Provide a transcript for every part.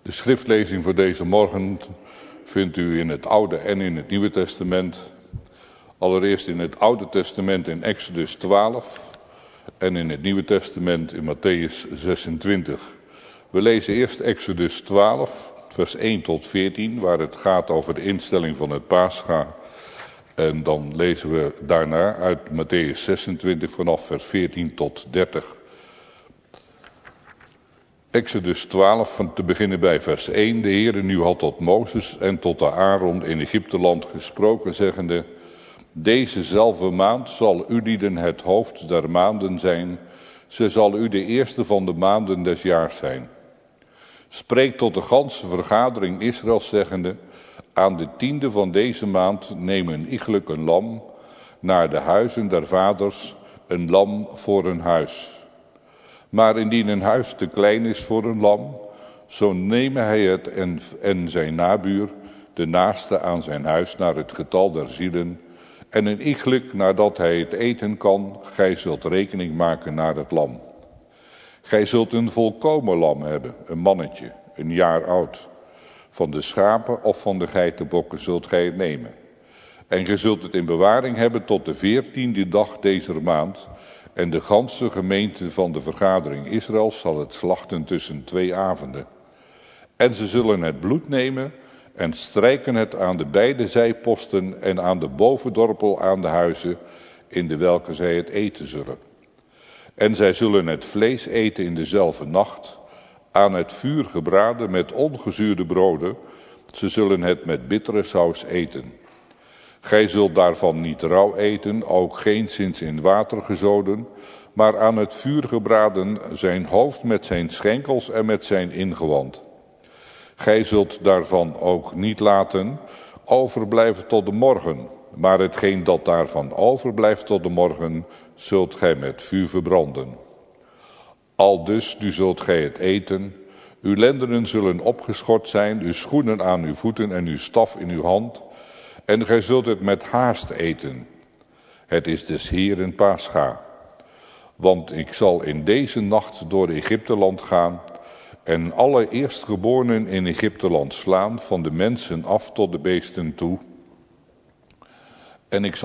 De schriftlezing voor deze morgen vindt u in het Oude en in het Nieuwe Testament. Allereerst in het Oude Testament in Exodus 12 en in het Nieuwe Testament in Mattheüs 26. We lezen eerst Exodus 12, vers 1 tot 14, waar het gaat over de instelling van het Pascha. En dan lezen we daarna uit Mattheüs 26 vanaf vers 14 tot 30. Exodus 12, van te beginnen bij vers 1. De Heere nu had tot Mozes en tot de Aaron in Egypteland gesproken, zeggende: Dezezelfde maand zal u lieden het hoofd der maanden zijn. Ze zal u de eerste van de maanden des jaars zijn. Spreek tot de ganse vergadering Israëls, zeggende: Aan de 10e van deze maand neem een iegelijk een lam naar de huizen der vaders, een lam voor een huis. Maar indien een huis te klein is voor een lam, zo nemen hij het en zijn nabuur, de naaste aan zijn huis, naar het getal der zielen. En een iegelijk nadat hij het eten kan, gij zult rekening maken naar het lam. Gij zult een volkomen lam hebben, een mannetje, een jaar oud. Van de schapen of van de geitenbokken zult gij het nemen. En gij zult het in bewaring hebben tot de 14e dag dezer maand. En de ganse gemeente van de vergadering Israëls zal het slachten tussen 2 avonden. En ze zullen het bloed nemen en strijken het aan de beide zijposten en aan de bovendorpel aan de huizen, in de welke zij het eten zullen. En zij zullen het vlees eten in dezelfde nacht, aan het vuur gebraden met ongezuurde broden. Ze zullen het met bittere saus eten. Gij zult daarvan niet rauw eten, ook geenszins in water gezoden, maar aan het vuur gebraden, zijn hoofd met zijn schenkels en met zijn ingewand. Gij zult daarvan ook niet laten overblijven tot de morgen, maar hetgeen dat daarvan overblijft tot de morgen, zult gij met vuur verbranden. Aldus nu zult gij het eten, uw lendenen zullen opgeschort zijn, uw schoenen aan uw voeten en uw staf in uw hand, en gij zult het met haast eten. Het is des Heeren Pascha. Want ik zal in deze nacht door Egypteland gaan en alle eerstgeborenen in Egypteland slaan, van de mensen af tot de beesten toe. En ik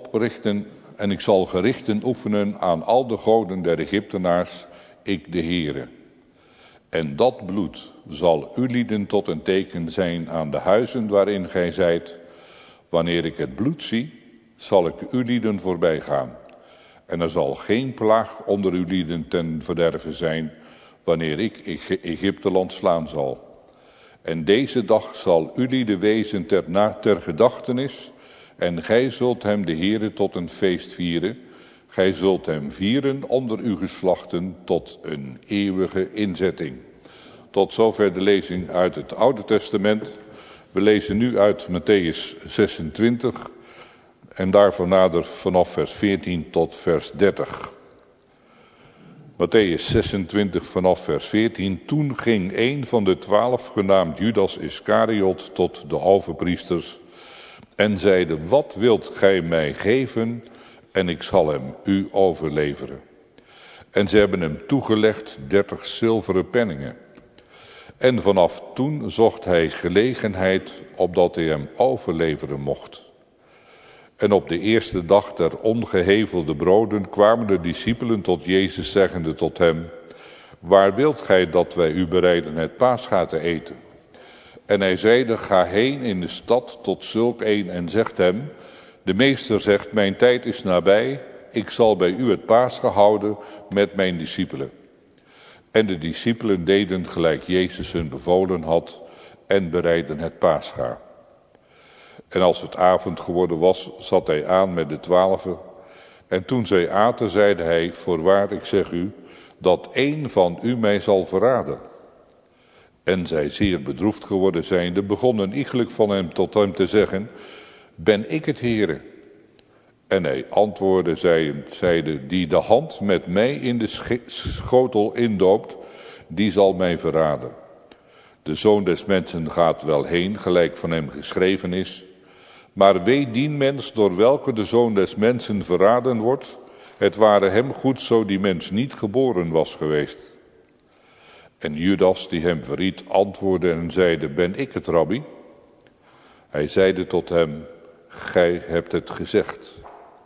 zal gerichten oefenen aan al de goden der Egyptenaars, ik de Heere. En dat bloed zal u lieden tot een teken zijn aan de huizen waarin gij zijt. Wanneer ik het bloed zie, zal ik u lieden voorbij gaan. En er zal geen plaag onder uw lieden ten verderve zijn, wanneer ik Egypteland slaan zal. En deze dag zal u lieden wezen ter gedachtenis, en gij zult hem de Heere tot een feest vieren. Gij zult hem vieren onder uw geslachten tot een eeuwige inzetting. Tot zover de lezing uit het Oude Testament. We lezen nu uit Mattheüs 26 en daarvan nader vanaf vers 14 tot vers 30. Mattheüs 26 vanaf vers 14. Toen ging een van de 12, genaamd Judas Iskariot, tot de overpriesters en zeide: Wat wilt gij mij geven en ik zal hem u overleveren? En ze hebben hem toegelegd 30 zilveren penningen. En vanaf toen zocht hij gelegenheid, opdat hij hem overleveren mocht. En op de eerste dag der ongehevelde broden kwamen de discipelen tot Jezus, zeggende tot hem: Waar wilt gij dat wij u bereiden het Pascha te eten? En hij zeide: Ga heen in de stad tot zulk een en zegt hem: De meester zegt, mijn tijd is nabij, ik zal bij u het Pascha houden met mijn discipelen. En de discipelen deden gelijk Jezus hun bevolen had en bereidden het Pascha. En als het avond geworden was, zat hij aan met de 12. En toen zij aten, zeide hij: Voorwaar, ik zeg u, dat één van u mij zal verraden. En zij, zeer bedroefd geworden zijnde, begonnen iegelijk van hem tot hem te zeggen: Ben ik het, Heere? En hij antwoordde, zeide: Die de hand met mij in de schotel indoopt, die zal mij verraden. De Zoon des Mensen gaat wel heen, gelijk van hem geschreven is. Maar wee dien mens door welke de Zoon des Mensen verraden wordt. Het ware hem goed zo die mens niet geboren was geweest. En Judas, die hem verried, antwoordde en zeide, ben ik het, rabbi? Hij zeide tot hem, gij hebt het gezegd.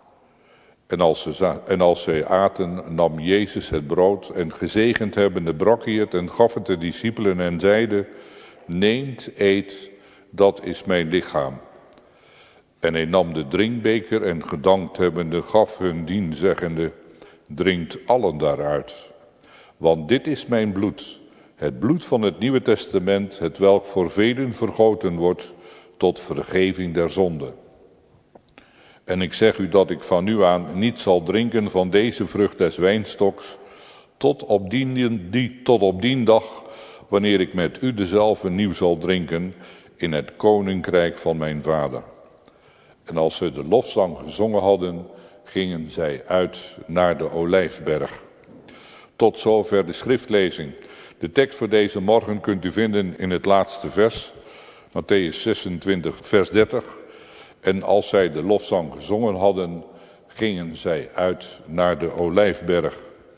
En als zij aten, nam Jezus het brood en gezegend hebbende brak hij het en gaf het de discipelen en zeide, neemt, eet, dat is mijn lichaam. En hij nam de drinkbeker en gedankt hebbende gaf hun dien zeggende, drinkt allen daaruit. Want dit is mijn bloed, het bloed van het Nieuwe Testament, het welk voor velen vergoten wordt tot vergeving der zonde. En ik zeg u dat ik van nu aan niet zal drinken van deze vrucht des wijnstoks, tot op dien dag, wanneer ik met u dezelfde nieuw zal drinken in het koninkrijk van mijn vader. En als ze de lofzang gezongen hadden, gingen zij uit naar de Olijfberg. Tot zover de schriftlezing. De tekst voor deze morgen kunt u vinden in het laatste vers, Mattheüs 26, vers 30. En als zij de lofzang gezongen hadden, gingen zij uit naar de Olijfberg.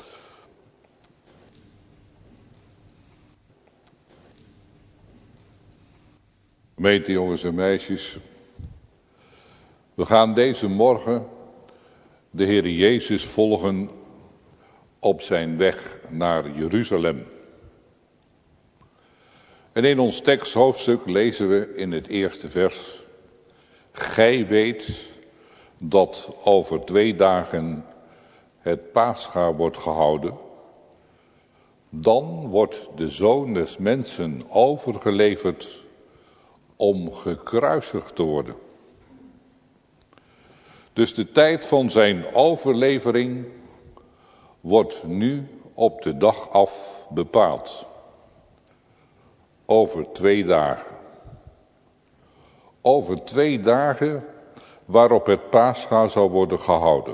Gemeente, jongens en meisjes, we gaan deze morgen de Heer Jezus volgen op zijn weg naar Jeruzalem. En in ons teksthoofdstuk lezen we in het eerste vers, gij weet dat over 2 dagen het Pascha wordt gehouden. Dan wordt de Zoon des Mensen overgeleverd om gekruisigd te worden. Dus de tijd van zijn overlevering wordt nu op de dag af bepaald. Over 2 dagen. Over 2 dagen waarop het Pascha zou worden gehouden.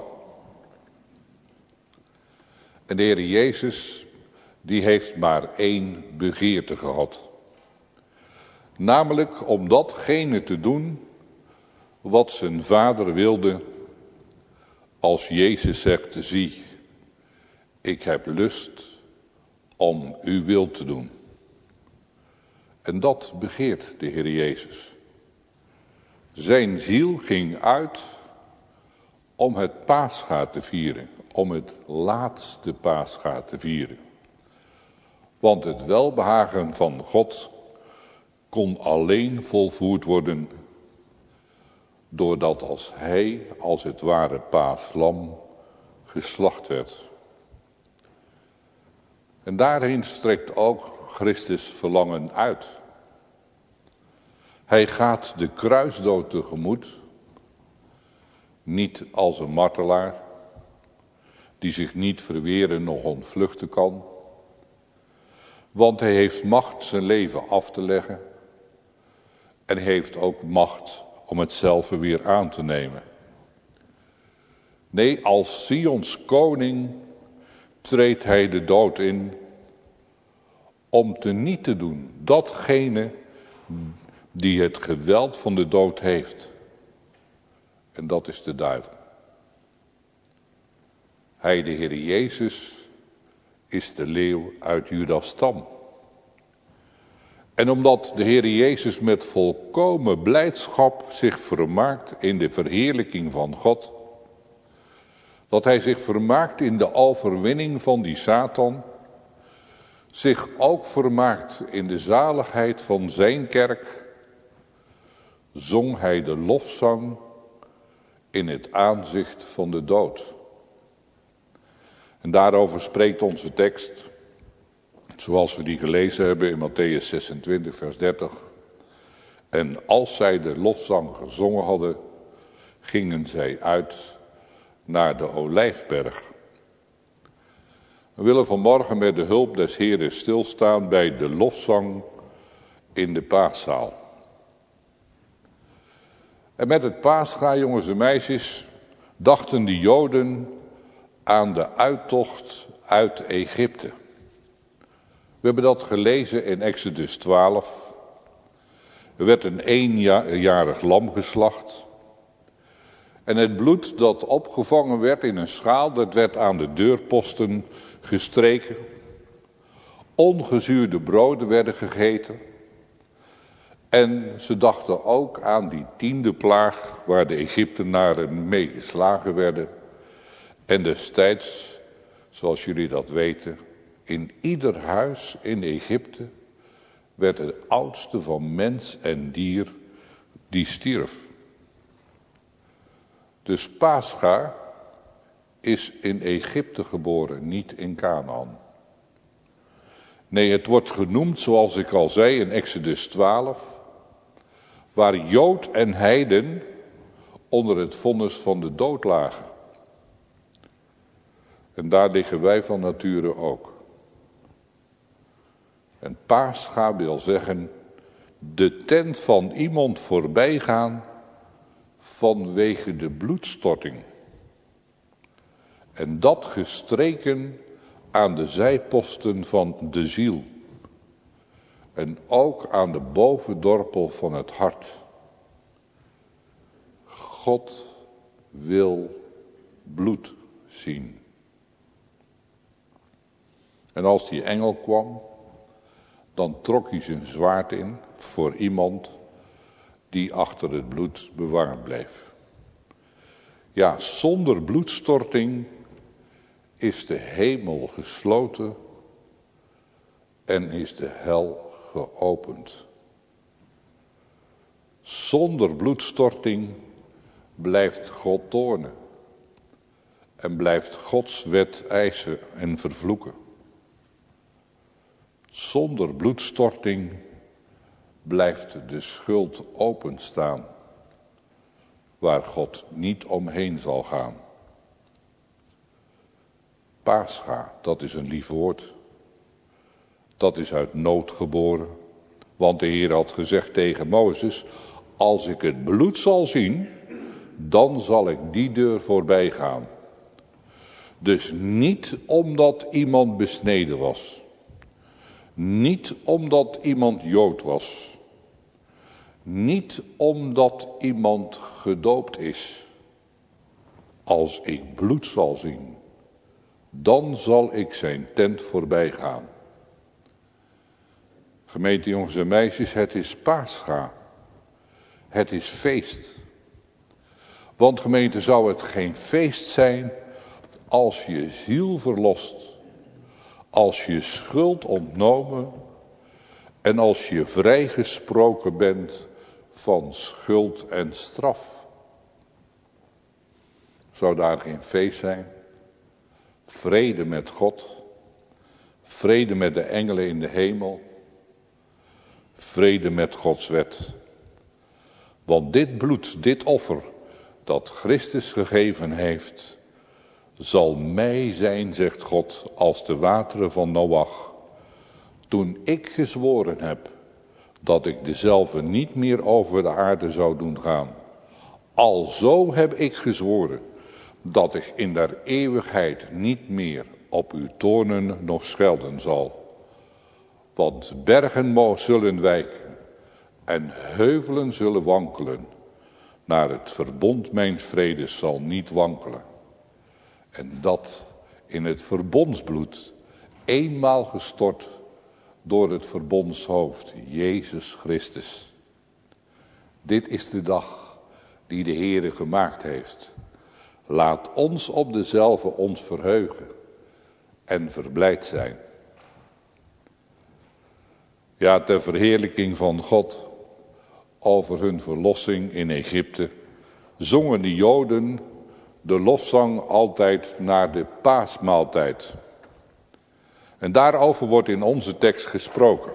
En de Heer Jezus, die heeft maar 1 begeerte gehad. Namelijk om datgene te doen wat zijn vader wilde, als Jezus zegt, zie, ik heb lust om uw wil te doen. En dat begeert de Heer Jezus. Zijn ziel ging uit om het Pascha te vieren, om het laatste Pascha te vieren. Want het welbehagen van God kon alleen volvoerd worden doordat als hij, als het ware paaslam, geslacht werd. En daarin strekt ook Christus verlangen uit. Hij gaat de kruisdood tegemoet, niet als een martelaar, die zich niet verweren nog ontvluchten kan. Want hij heeft macht zijn leven af te leggen en heeft ook macht om het zelf weer aan te nemen. Nee, als Sions koning treedt hij de dood in om teniet te doen datgene die het geweld van de dood heeft. En dat is de duivel. Hij, de Heer Jezus, is de leeuw uit Judas' stam. En omdat de Heer Jezus met volkomen blijdschap zich vermaakt in de verheerlijking van God, dat hij zich vermaakt in de overwinning van die Satan, zich ook vermaakt in de zaligheid van zijn kerk, zong hij de lofzang in het aanzicht van de dood. En daarover spreekt onze tekst, zoals we die gelezen hebben in Mattheüs 26, vers 30. En als zij de lofzang gezongen hadden, gingen zij uit naar de Olijfberg. We willen vanmorgen met de hulp des Heeren stilstaan bij de lofzang in de paaszaal. En met het Pascha, jongens en meisjes, dachten de Joden aan de uittocht uit Egypte. We hebben dat gelezen in Exodus 12. Er werd een 1-jarig lam geslacht. En het bloed dat opgevangen werd in een schaal, dat werd aan de deurposten gestreken. ongezuurde broden werden gegeten. En ze dachten ook aan die 10e plaag waar de Egyptenaren mee geslagen werden. En destijds, zoals jullie dat weten, in ieder huis in Egypte werd het oudste van mens en dier die stierf. Dus Pascha is in Egypte geboren, niet in Kanaan. Nee, het wordt genoemd, zoals ik al zei in Exodus 12, waar Jood en heiden onder het vonnis van de dood lagen. En daar liggen wij van nature ook. En Pascha wil zeggen de tent van iemand voorbij gaan vanwege de bloedstorting. En dat gestreken aan de zijposten van de ziel. En ook aan de bovendorpel van het hart. God wil bloed zien. En als die engel kwam, dan trok hij zijn zwaard in voor iemand die achter het bloed bewaard bleef. Ja, zonder bloedstorting is de hemel gesloten en is de hel geopend. Zonder bloedstorting blijft God toornen en blijft Gods wet eisen en vervloeken. Zonder bloedstorting blijft de schuld openstaan, waar God niet omheen zal gaan. Pascha, dat is een lief woord. Dat is uit nood geboren. Want de Heer had gezegd tegen Mozes, als ik het bloed zal zien, dan zal ik die deur voorbij gaan. Dus niet omdat iemand besneden was. Niet omdat iemand Jood was. Niet omdat iemand gedoopt is. Als ik bloed zal zien, dan zal ik zijn tent voorbij gaan. Gemeente jongens en meisjes, het is Pascha. Het is feest. Want gemeente, zou het geen feest zijn als je ziel verlost, als je schuld ontnomen en als je vrijgesproken bent van schuld en straf? Zou daar geen feest zijn? Vrede met God, vrede met de engelen in de hemel, vrede met Gods wet. Want dit bloed, dit offer dat Christus gegeven heeft, zal mij zijn, zegt God, als de wateren van Noach, toen ik gezworen heb dat ik dezelfde niet meer over de aarde zou doen gaan. Alzo heb ik gezworen dat ik in der eeuwigheid niet meer op uw toornen nog schelden zal. Want bergen zullen wijken en heuvelen zullen wankelen, maar het verbond mijn vredes zal niet wankelen. En dat in het verbondsbloed, eenmaal gestort door het verbondshoofd, Jezus Christus. Dit is de dag die de Heere gemaakt heeft. Laat ons op dezelfde ons verheugen en verblijd zijn. Ja, ter verheerlijking van God over hun verlossing in Egypte zongen de Joden de lofzang altijd naar de paasmaaltijd. En daarover wordt in onze tekst gesproken.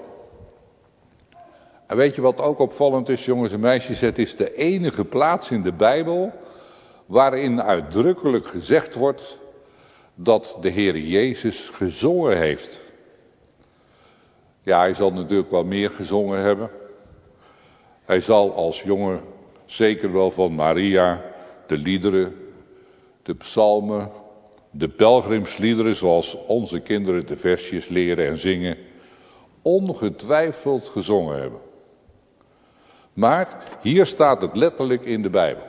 En weet je wat ook opvallend is, jongens en meisjes? Het is de enige plaats in de Bijbel waarin uitdrukkelijk gezegd wordt dat de Heer Jezus gezongen heeft. Ja, hij zal natuurlijk wel meer gezongen hebben. Hij zal als jongen zeker wel van Maria de liederen, de psalmen, de pelgrimsliederen zoals onze kinderen de versjes leren en zingen, ongetwijfeld gezongen hebben. Maar hier staat het letterlijk in de Bijbel.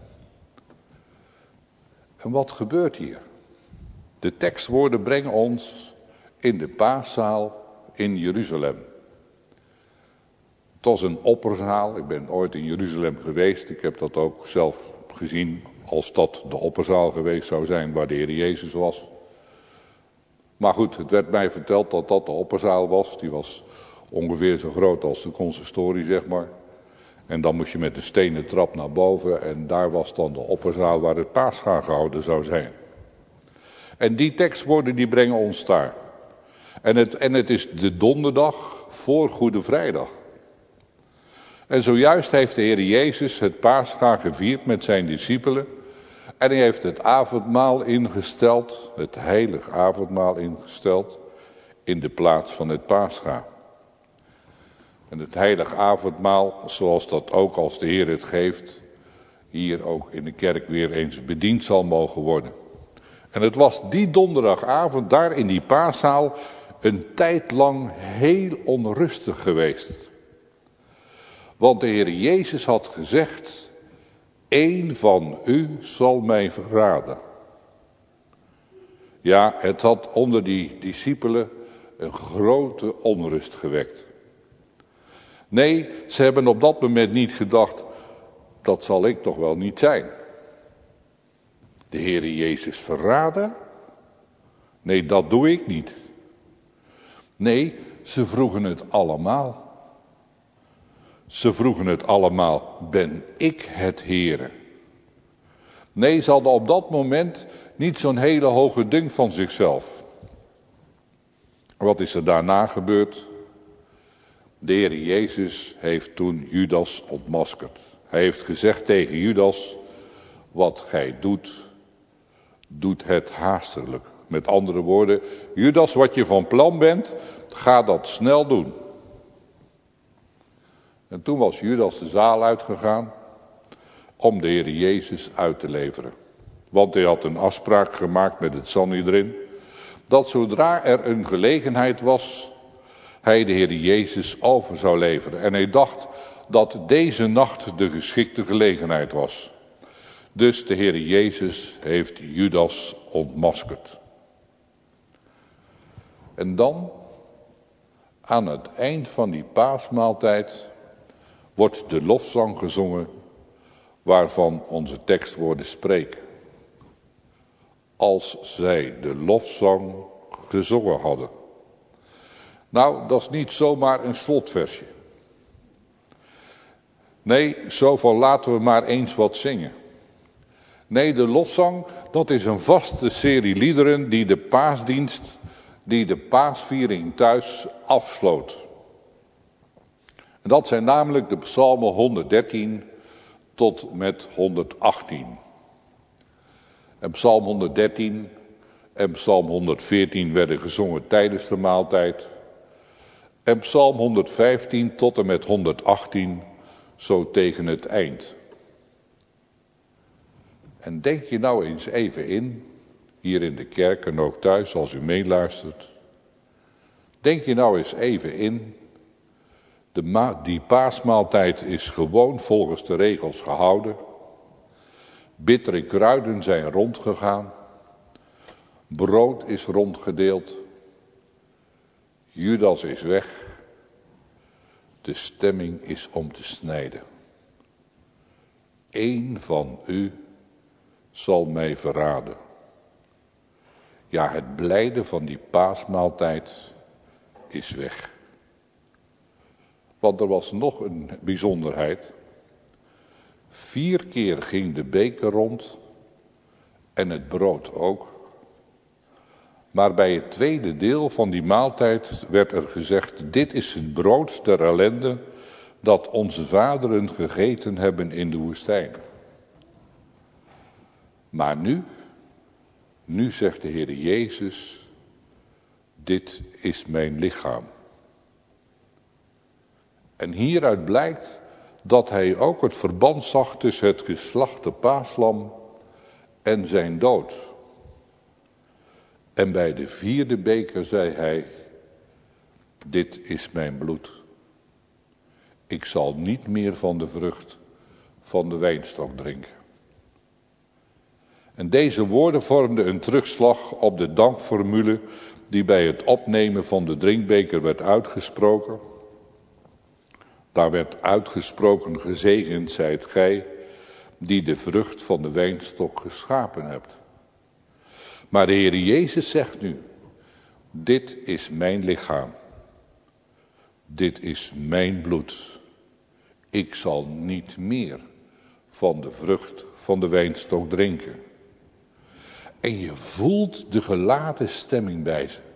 En wat gebeurt hier? De tekstwoorden brengen ons in de paaszaal in Jeruzalem. Het was een opperzaal. Ik ben ooit in Jeruzalem geweest. Ik heb dat ook zelf gezien als dat de opperzaal geweest zou zijn waar de Heer Jezus was. Maar goed, het werd mij verteld dat dat de opperzaal was. Die was ongeveer zo groot als de consistorie, zeg maar. En dan moest je met een stenen trap naar boven en daar was dan de opperzaal waar het Pascha gehouden zou zijn. En die tekstwoorden die brengen ons daar. En het is de donderdag voor Goede Vrijdag. En zojuist heeft de Heer Jezus het Pascha gevierd met zijn discipelen. En hij heeft het avondmaal ingesteld, het heilig avondmaal ingesteld, in de plaats van het Pascha. En het heilig avondmaal, zoals dat ook als de Heer het geeft, hier ook in de kerk weer eens bediend zal mogen worden. En het was die donderdagavond daar in die paaszaal een tijd lang heel onrustig geweest. Want de Heer Jezus had gezegd, één van u zal mij verraden. Ja, het had onder die discipelen een grote onrust gewekt. Nee, ze hebben op dat moment niet gedacht, dat zal ik toch wel niet zijn. De Heere Jezus verraden? Nee, dat doe ik niet. Nee, ze vroegen het allemaal. Ze vroegen het allemaal, ben ik het Heere? Nee, ze hadden op dat moment niet zo'n hele hoge dunk van zichzelf. Wat is er daarna gebeurd? De Heer Jezus heeft toen Judas ontmaskerd. Hij heeft gezegd tegen Judas, wat gij doet, doet het haastelijk. Met andere woorden, Judas, wat je van plan bent, ga dat snel doen. En toen was Judas de zaal uitgegaan om de Heer Jezus uit te leveren. Want hij had een afspraak gemaakt met het Sanhedrin, dat zodra er een gelegenheid was, hij de Heer Jezus over zou leveren. En hij dacht dat deze nacht de geschikte gelegenheid was. Dus de Heer Jezus heeft Judas ontmaskerd. En dan, aan het eind van die paasmaaltijd, wordt de lofzang gezongen waarvan onze tekstwoorden spreken. Als zij de lofzang gezongen hadden. Nou, dat is niet zomaar een slotversje. Nee, zo van laten we maar eens wat zingen. Nee, de lofzang, dat is een vaste serie liederen die de paasdienst, die de paasviering thuis afsloot. En dat zijn namelijk de psalmen 113 tot met 118. En psalm 113 en psalm 114 werden gezongen tijdens de maaltijd. En psalm 115 tot en met 118 zo tegen het eind. En denk je nou eens even in, hier in de kerk en ook thuis als u meeluistert. Denk je nou eens even in, die paasmaaltijd is gewoon volgens de regels gehouden. Bittere kruiden zijn rondgegaan. Brood is rondgedeeld. Judas is weg. De stemming is om te snijden. Eén van u zal mij verraden. Ja, het blijde van die paasmaaltijd is weg. Want er was nog een bijzonderheid. 4 keer ging de beker rond en het brood ook. Maar bij het tweede deel van die maaltijd werd er gezegd, dit is het brood der ellende dat onze vaderen gegeten hebben in de woestijn. Maar nu zegt de Heer Jezus, dit is mijn lichaam. En hieruit blijkt dat hij ook het verband zag tussen het geslachte paaslam en zijn dood. En bij de 4e beker zei hij, dit is mijn bloed. Ik zal niet meer van de vrucht van de wijnstok drinken. En deze woorden vormden een terugslag op de dankformule die bij het opnemen van de drinkbeker werd uitgesproken. Daar werd uitgesproken: gezegend zijt gij die de vrucht van de wijnstok geschapen hebt. Maar de Heer Jezus zegt nu: dit is mijn lichaam. Dit is mijn bloed. Ik zal niet meer van de vrucht van de wijnstok drinken. En je voelt de geladen stemming bij ze.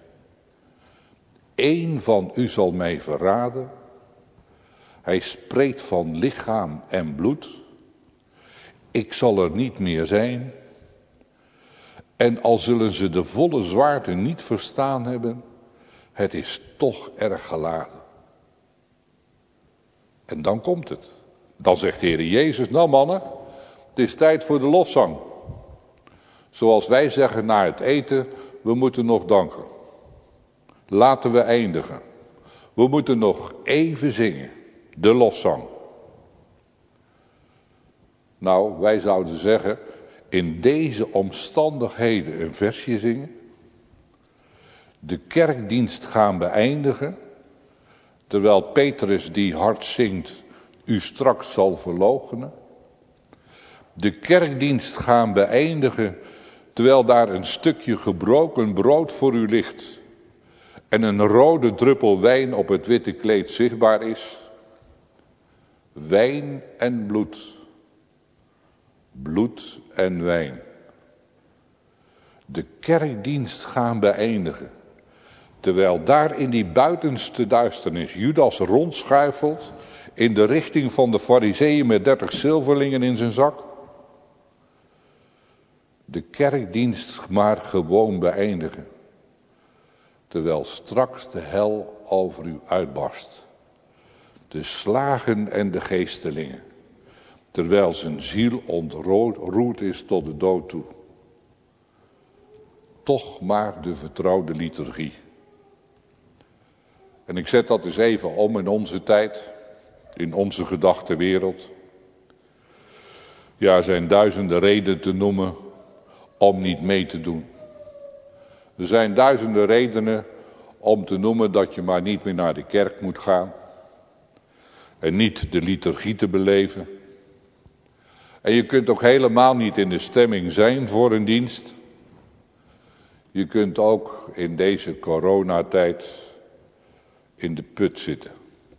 Eén van u zal mij verraden. Hij spreekt van lichaam en bloed. Ik zal er niet meer zijn. En al zullen ze de volle zwaarte niet verstaan hebben, het is toch erg geladen. En dan komt het. Dan zegt de Heer Jezus: nou mannen, het is tijd voor de lofzang. Zoals wij zeggen na het eten: we moeten nog danken. Laten we eindigen. We moeten nog even zingen. De lofzang. Nou, wij zouden zeggen: in deze omstandigheden een versje zingen. De kerkdienst gaan beëindigen. Terwijl Petrus die hard zingt: u straks zal verloochenen. De kerkdienst gaan beëindigen terwijl daar een stukje gebroken brood voor u ligt. En een rode druppel wijn op het witte kleed zichtbaar is. Wijn en bloed. Bloed en wijn. De kerkdienst gaan beëindigen. Terwijl daar in die buitenste duisternis Judas rondschuifelt in de richting van de Farizeeën met 30 zilverlingen in zijn zak. De kerkdienst maar gewoon beëindigen. Terwijl straks de hel over u uitbarst. De slagen en de geestelingen. Terwijl zijn ziel ontroerd is tot de dood toe. Toch maar de vertrouwde liturgie. En ik zet dat eens even om in onze tijd, in onze gedachtenwereld. Ja, er zijn duizenden redenen te noemen om niet mee te doen. Er zijn duizenden redenen om te noemen dat je maar niet meer naar de kerk moet gaan. En niet de liturgie te beleven. En je kunt ook helemaal niet in de stemming zijn voor een dienst. Je kunt ook in deze coronatijd in de put zitten.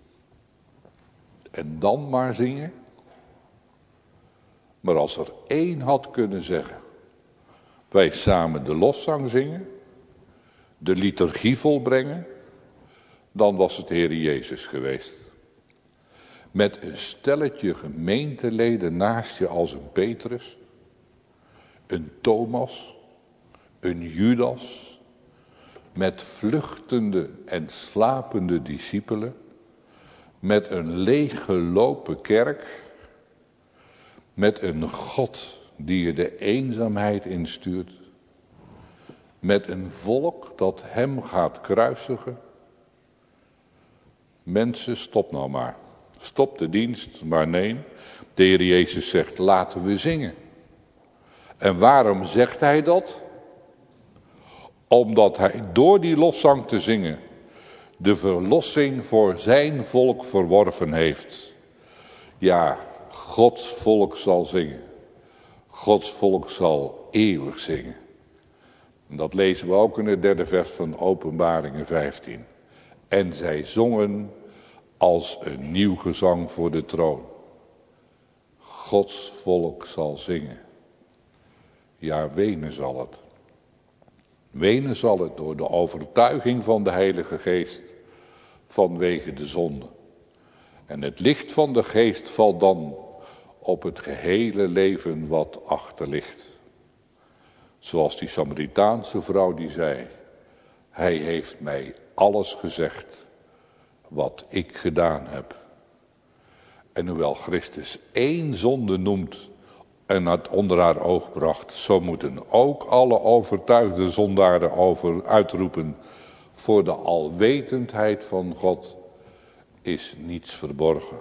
En dan maar zingen. Maar als er één had kunnen zeggen: wij samen de lofzang zingen, de liturgie volbrengen, dan was het Heer Jezus geweest. Met een stelletje gemeenteleden naast je als een Petrus, een Thomas, een Judas, met vluchtende en slapende discipelen, met een leeggelopen kerk, met een God die je de eenzaamheid instuurt, met een volk dat hem gaat kruisigen. Mensen, stop nou maar. Stop de dienst, maar nee, de Heer Jezus zegt: laten we zingen. En waarom zegt hij dat? Omdat hij door die lofzang te zingen de verlossing voor zijn volk verworven heeft. Ja, Gods volk zal zingen. Gods volk zal eeuwig zingen. En dat lezen we ook in het 3e vers van Openbaringen 15. En zij zongen als een nieuw gezang voor de troon. Gods volk zal zingen. Ja, wenen zal het. Wenen zal het door de overtuiging van de Heilige Geest vanwege de zonde. En het licht van de Geest valt dan op het gehele leven wat achter ligt. Zoals die Samaritaanse vrouw die zei: hij heeft mij alles gezegd wat ik gedaan heb. En hoewel Christus één zonde noemt en het onder haar oog bracht, zo moeten ook alle overtuigde zondaren uitroepen: voor de alwetendheid van God is niets verborgen.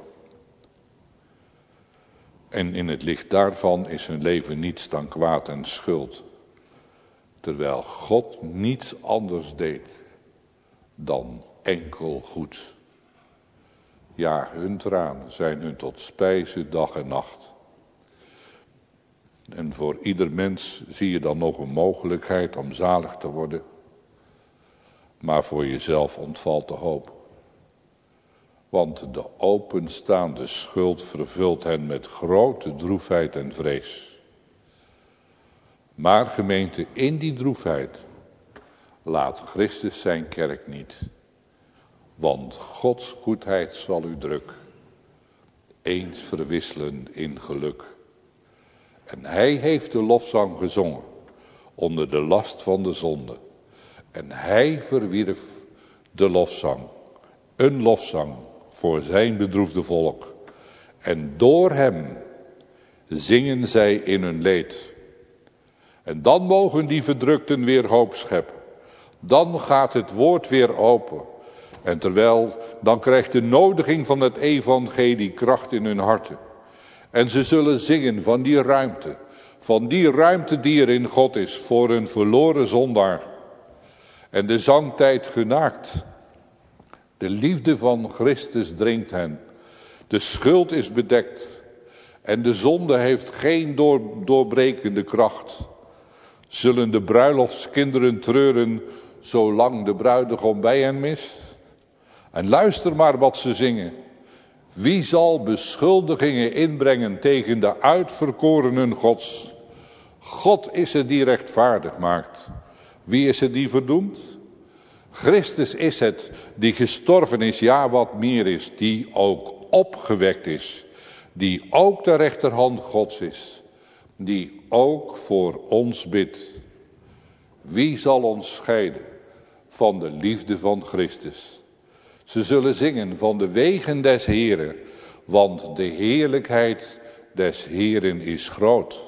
En in het licht daarvan is hun leven niets dan kwaad en schuld. terwijl God niets anders deed dan enkel goed. Ja, hun tranen zijn hun tot spijze dag en nacht. En voor ieder mens zie je dan nog een mogelijkheid om zalig te worden. Maar voor jezelf ontvalt de hoop. Want de openstaande schuld vervult hen met grote droefheid en vrees. Maar gemeente, in die droefheid laat Christus zijn kerk niet. Want Gods goedheid zal u druk eens verwisselen in geluk. En hij heeft de lofzang gezongen onder de last van de zonde. En hij verwierf de lofzang, een lofzang voor zijn bedroefde volk. En door hem zingen zij in hun leed. En dan mogen die verdrukten weer hoop scheppen. Dan gaat het woord weer open. En dan krijgt de nodiging van het evangelie kracht in hun harten. En ze zullen zingen van die ruimte die er in God is voor een verloren zondaar. En de zangtijd genaakt. De liefde van Christus dringt hen. De schuld is bedekt. En de zonde heeft geen doorbrekende kracht. Zullen de bruiloftskinderen treuren zolang de bruidegom bij hen mist? En luister maar wat ze zingen. Wie zal beschuldigingen inbrengen tegen de uitverkorenen Gods? God is het die rechtvaardig maakt. Wie is het die verdoemt? Christus is het die gestorven is, ja wat meer is, die ook opgewekt is. Die ook de rechterhand Gods is. Die ook voor ons bidt. Wie zal ons scheiden van de liefde van Christus? Ze zullen zingen van de wegen des Heren, want de heerlijkheid des Heren is groot.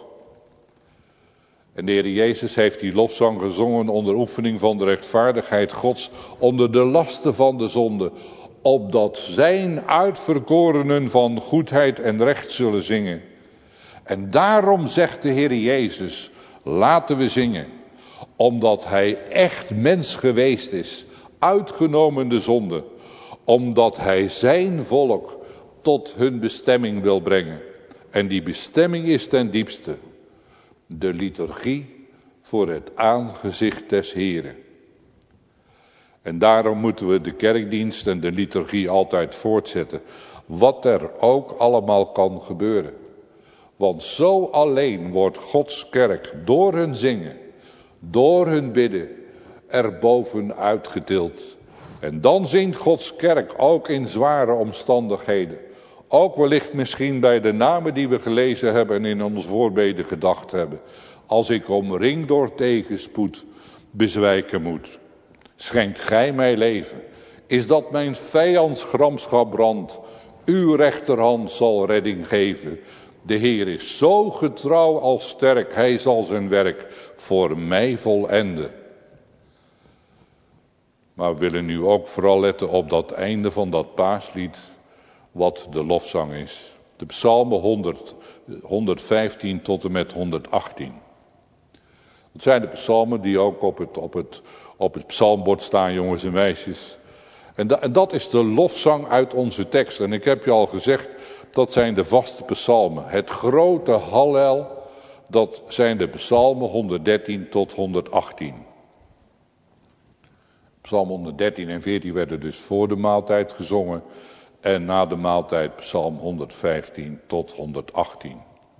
En de Heer Jezus heeft die lofzang gezongen onder oefening van de rechtvaardigheid Gods, onder de lasten van de zonde, opdat zijn uitverkorenen van goedheid en recht zullen zingen. En daarom zegt de Heer Jezus, laten we zingen, omdat hij echt mens geweest is, uitgenomen de zonde, omdat hij zijn volk tot hun bestemming wil brengen. En die bestemming is ten diepste de liturgie voor het aangezicht des Heren. En daarom moeten we de kerkdienst en de liturgie altijd voortzetten, wat er ook allemaal kan gebeuren. Want zo alleen wordt Gods kerk door hun zingen, door hun bidden, erboven uitgetild. En dan zingt Gods kerk ook in zware omstandigheden. Ook wellicht misschien bij de namen die we gelezen hebben en in ons voorbeden gedacht hebben. Als ik omringd door tegenspoed bezwijken moet, schenkt gij mij leven. Is dat mijn vijands gramschap brandt, uw rechterhand zal redding geven. De Heer is zo getrouw als sterk, hij zal zijn werk voor mij volenden. Maar we willen nu ook vooral letten op dat einde van dat paaslied, wat de lofzang is. De psalmen 115 tot en met 118. Dat zijn de psalmen die ook op het psalmbord staan, jongens en meisjes. En dat is de lofzang uit onze tekst. En ik heb je al gezegd, dat zijn de vaste psalmen. Het grote hallel, dat zijn de psalmen 113 tot 118. Psalm 113 en 14 werden dus voor de maaltijd gezongen. En na de maaltijd psalm 115 tot 118.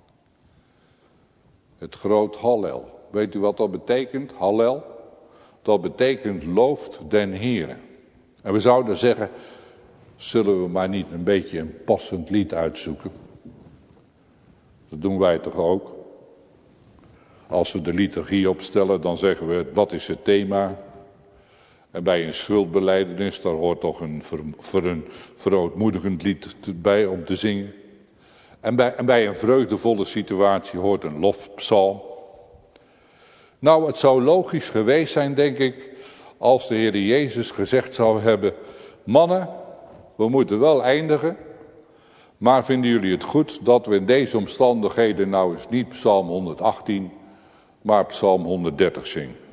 Het groot hallel. Weet u wat dat betekent, hallel? Dat betekent looft den Heere. En we zouden zeggen, zullen we maar niet een beetje een passend lied uitzoeken? Dat doen wij toch ook? Als we de liturgie opstellen, dan zeggen we, wat is het thema? En bij een schuldbelijdenis, daar hoort toch een verootmoedigend lied bij om te zingen. En bij een vreugdevolle situatie hoort een lofpsalm. Nou, het zou logisch geweest zijn, denk ik, als de Heer Jezus gezegd zou hebben, mannen, we moeten wel eindigen, maar vinden jullie het goed dat we in deze omstandigheden nou eens niet psalm 118, maar psalm 130 zingen?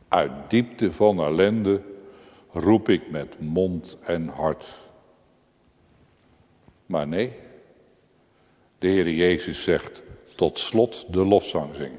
Uit diepte van ellende roep ik met mond en hart. Maar nee, de Heer Jezus zegt tot slot de lofzang zingen.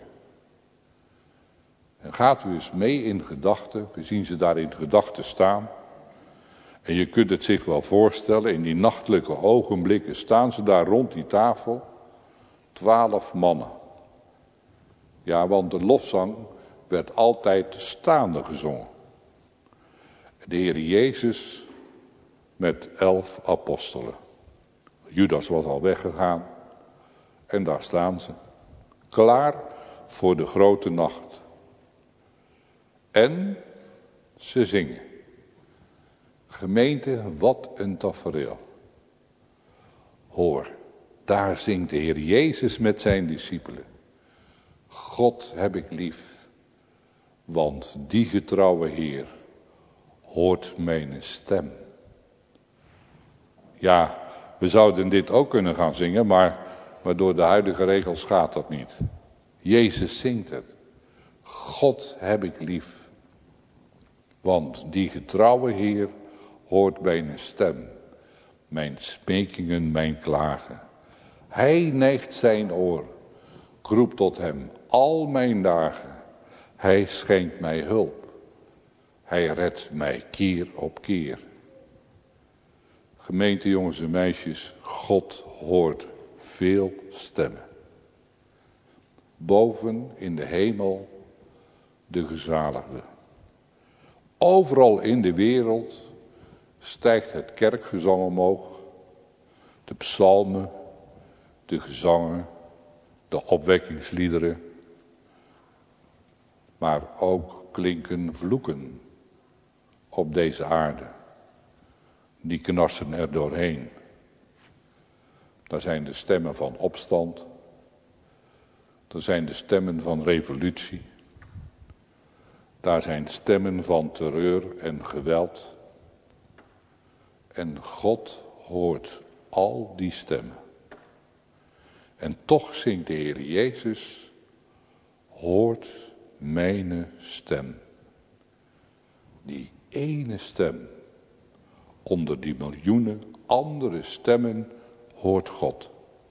En gaat u eens mee in gedachten, we zien ze daar in gedachten staan. En je kunt het zich wel voorstellen, in die nachtelijke ogenblikken staan ze daar rond die tafel. 12 mannen. Ja, want de lofzang werd altijd staande gezongen. De Heer Jezus met 11 apostelen. Judas was al weggegaan. En daar staan ze. Klaar voor de grote nacht. En ze zingen. Gemeente, wat een tafereel. Hoor, daar zingt de Heer Jezus met zijn discipelen. God heb ik lief, want die getrouwe Heer hoort mijn stem. Ja, we zouden dit ook kunnen gaan zingen, maar door de huidige regels gaat dat niet. Jezus zingt het. God heb ik lief, want die getrouwe Heer hoort mijn stem. Mijn smekingen, mijn klagen. Hij neigt zijn oor. Ik roep tot hem al mijn dagen. Hij schenkt mij hulp. Hij redt mij keer op keer. Gemeente jongens en meisjes, God hoort veel stemmen. Boven in de hemel de gezaligde. Overal in de wereld stijgt het kerkgezang omhoog. De psalmen, de gezangen, de opwekkingsliederen. Maar ook klinken vloeken op deze aarde. Die knarsen er doorheen. Daar zijn de stemmen van opstand. Daar zijn de stemmen van revolutie. Daar zijn stemmen van terreur en geweld. En God hoort al die stemmen. En toch zingt de Heer Jezus, hoort mijn stem. Die ene stem, onder die miljoenen andere stemmen, hoort God.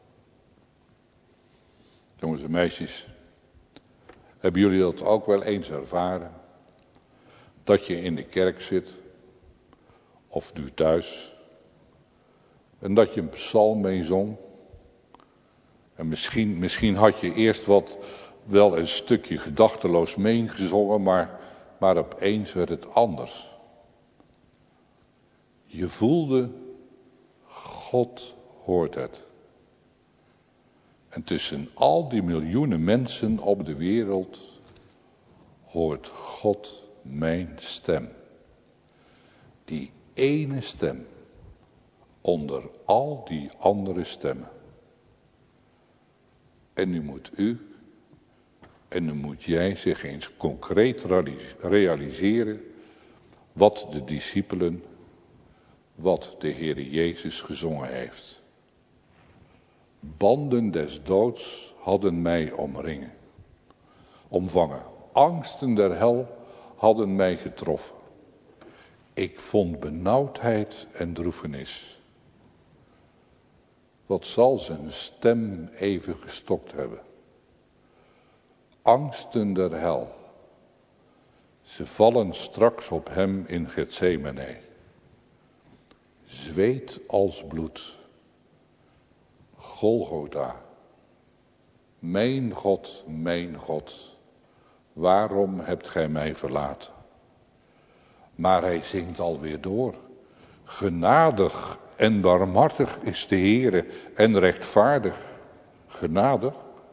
Jongens en meisjes, hebben jullie dat ook wel eens ervaren? Dat je in de kerk zit, of nu thuis, en dat je een psalm meezong. En misschien had je eerst wel een stukje gedachteloos meegezongen, maar opeens werd het anders. Je voelde, God hoort het. En tussen al die miljoenen mensen op de wereld hoort God mijn stem. Die ene stem onder al die andere stemmen. En nu moet u en nu moet jij zich eens concreet realiseren wat de discipelen, wat de Heere Jezus gezongen heeft. Banden des doods hadden mij omvangen. Angsten der hel hadden mij getroffen. Ik vond benauwdheid en droefenis. Wat zal zijn stem even gestokt hebben? Angsten der hel. Ze vallen straks op hem in Getsemane. Zweet als bloed. Golgotha. Mijn God, waarom hebt gij mij verlaten? Maar hij zingt alweer door. Genadig en barmhartig is de Heere en rechtvaardig. Genadig.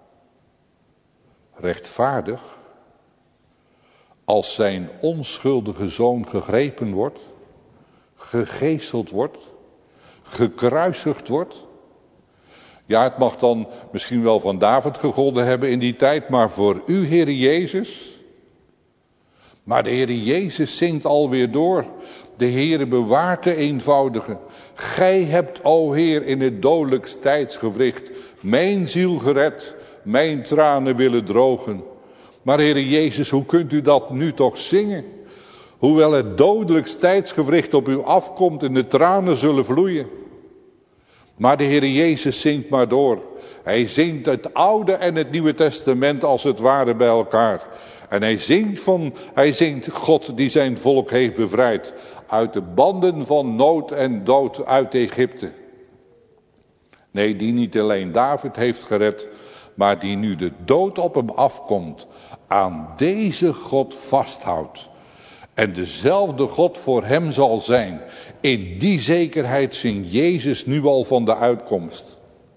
Rechtvaardig. Als zijn onschuldige zoon gegrepen wordt, gegezeld wordt, gekruisigd wordt. Ja, het mag dan misschien wel van David gegolden hebben in die tijd, maar voor u, Heere Jezus. Maar de Heere Jezus zingt alweer door. De Heere bewaart de eenvoudige. Gij hebt, o Heer, in het dodelijkst tijdsgewricht mijn ziel gered, mijn tranen willen drogen. Maar Heere Jezus, hoe kunt u dat nu toch zingen? Hoewel het dodelijks tijdsgewricht op u afkomt en de tranen zullen vloeien. Maar de Heere Jezus zingt maar door. Hij zingt het Oude en het Nieuwe Testament als het ware bij elkaar. En hij zingt God die zijn volk heeft bevrijd. Uit de banden van nood en dood uit Egypte. Nee, die niet alleen David heeft gered, maar die nu de dood op hem afkomt, aan deze God vasthoudt. En dezelfde God voor hem zal zijn. In die zekerheid zingt Jezus nu al van de uitkomst.